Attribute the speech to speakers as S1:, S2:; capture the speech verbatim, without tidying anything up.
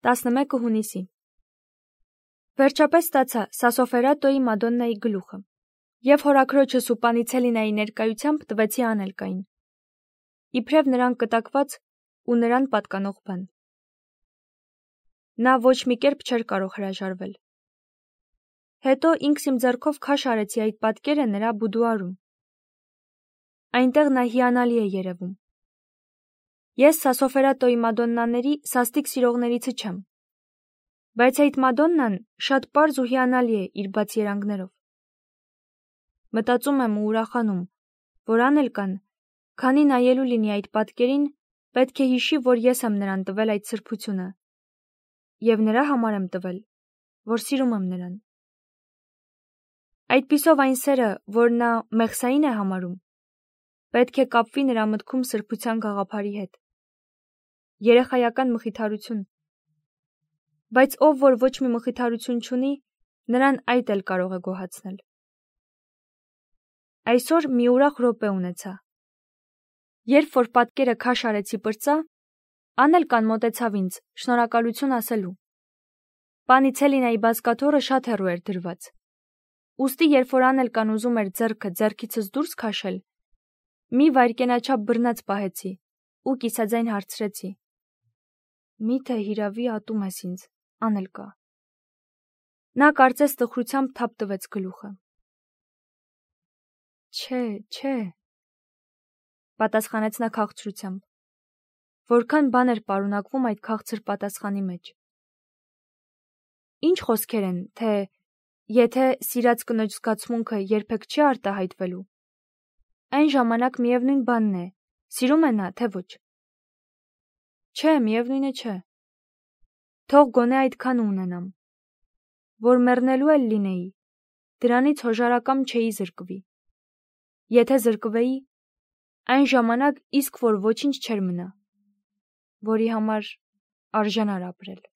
S1: տասնմեկը հունիսի։ Վերջապես ստացա Սասոֆերատոյի Մադոննայի գլուխը և հորաքրոջս ու Պանիցելինայի ներկայությամբ տվեցի Անելկային, իբրև նրան կտակված ու նրան պատկանող բան։ Նա ոչ մի կերպ չէր կարող հրաժարվել։ Հետո ինքս իմ ձեռքով քաշ արեցի այդ պատկերը նրա բուդուարում։ Այնտեղ նա հիանալի է երևում։ Ես Սասոֆերատոյի Մադոննաների սաստիկ սիրողներիցը չեմ, բայց այդ Մադոննան շատ պարզ ու հիանալի է իր բաց երանգներով։ Մտածում եմ ու ուրախանում, որ Անելկան, քանի նայելու լինի այդ պատկերին, պետք է հիշի, որ ես եմ նրան տվել այդ սրբությունը, և նրա համար եմ տվել, որ սիրում եմ նրան։ Այդպիսով այն սերը, որ նա մեղսային է համարում, պետք է կապվի նրա մտքում սրբության գաղափարի հետ։ Երեխայական մխիթարություն։ Բայց ով որ ոչ մի մխիթարություն չունի, նրան այդ էլ կարող է գոհացնել։ Այսօր մի ուրախ րոպե ունեցա։ Երբ որ պատկերը քաշ արեցի պրծա, Անելկան մոտեցավ ինձ շնորհակալություն ասելու։ Պանիցելինայի բազկաթոռը շատ հեռու էր դրված։ Ուստի երբ որ Անելկան ուզում էր ձեռքը ձեռքիցս դուրս քաշել, մի վայրկենաչափ բռնած պահեցի ու կիսաձայն հարցրեցի. «Միթե հիրավի ատում ես ինձ, Անելկա»։ Նա կարծես տխրությամբ թափ տվեց գլուխը։ Չէ, չէ, պատասխանեց նա քաղցրությամբ։ Որքան բան էր պարունակվում այդ քաղցր պատասխանի մեջ։ Ինչ խոսքեր են, թե եթե սիրած կնոջ զգացմունքը երբեք չի արտահայտվելու, այն ժամանակ միևնույն բանն է, սիրում է նա, թե ոչ։ Չէ, միևնույնը չէ։ Թող գոնե այդքան ունենամ, որ մեռնելու էլ լինեի, դրանից հոժարակամ չէի զրկվի։ Եթե զրկվեի, այն ժամանակ իսկ որ ոչինչ չէր մնա, որի համար արժանար ապրել։